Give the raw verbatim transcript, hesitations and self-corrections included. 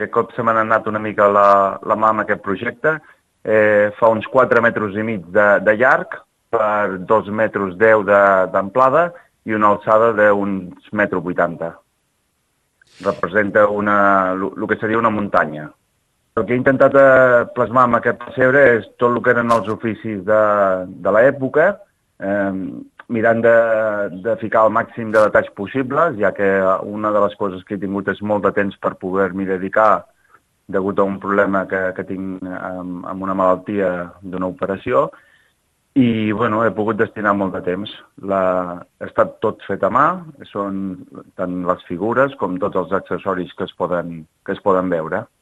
aquest cop se m'ha anat una mica la, la mà amb aquest projecte. Eh, fa uns quatre metres i mig de, de llarg per dos metres deu d'amplada i una alçada d'uns metro vuitanta. Representa una, el que seria una muntanya. El que he intentat plasmar amb aquest pessebre és tot el que eren els oficis de, de l'època, eh, mirant de, de ficar el màxim de detalls possibles, ja que una de les coses que he tingut és molt de temps per poder-m'hi dedicar degut a un problema que, que tinc amb, amb una malaltia d'una operació, i bueno, he pogut destinar molt de temps. La, ha estat tot fet a mà, són tant les figures com tots els accessoris que es poden, que es poden veure.